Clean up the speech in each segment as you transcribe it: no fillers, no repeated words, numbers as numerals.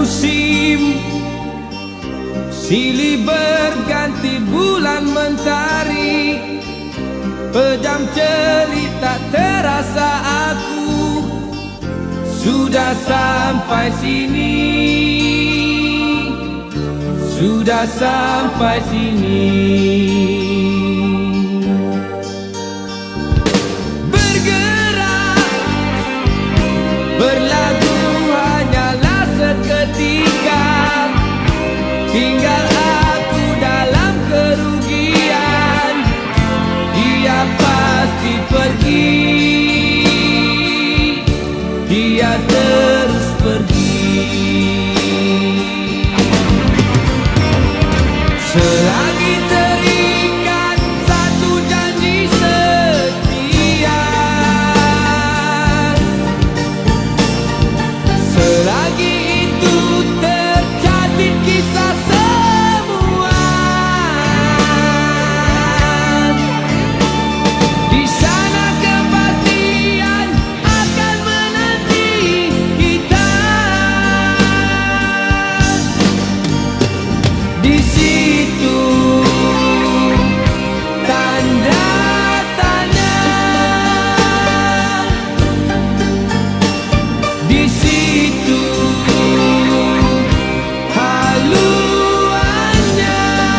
Bermusim silih berganti bulan mentari, pejam celita terasa aku sudah sampai sini, sudah sampai sini. Bergerak, berlagu hanyalah seketika, tinggal aku dalam kerugian. Dia pasti pergi, dia terus pergi. Selagi terikat satu janji setia, selagi itu tercatat kisah semua, di sana kepastian akan menanti kita. Di situ tanda tanya, di situ haluannya.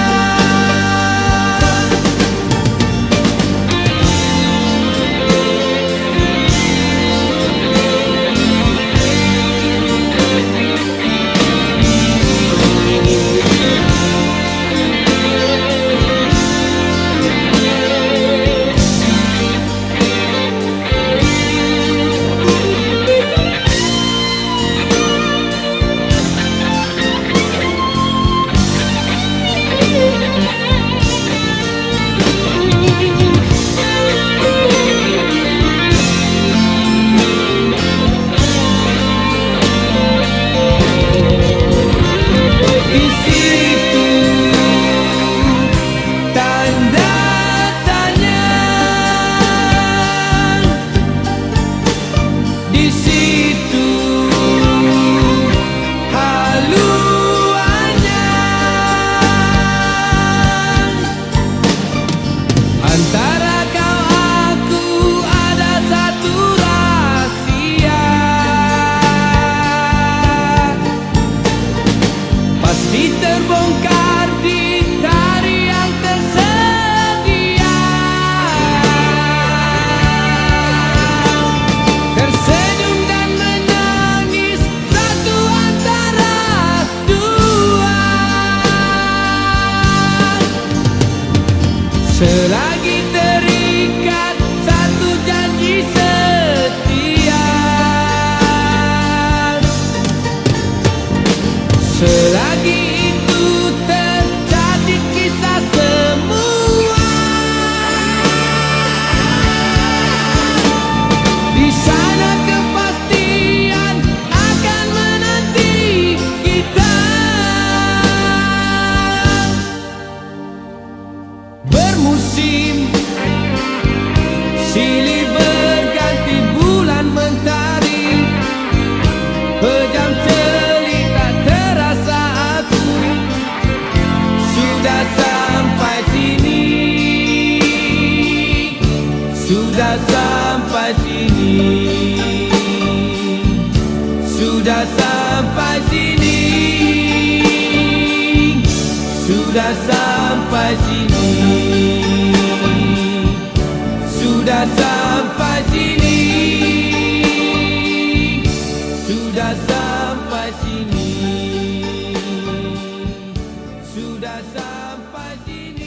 Di situ tanda tanya, di situ haluannya. Antara kau aku ada satu rahasia, pasti terbongkar di hari yang tersedia. Tersenyum dan menangis satu antara dua, selagi terikat satu janji setia, selagi itu terjadi kisah semua, di sana kepastian akan menanti kita. Bermusim silih berganti bulan mentari, pejam celita terasa aku sudah sampai sini, sudah sampai sini, sudah sampai sini, sudah sampai sini, sudah sampai sini, sudah sampai sini, sudah sampai sini.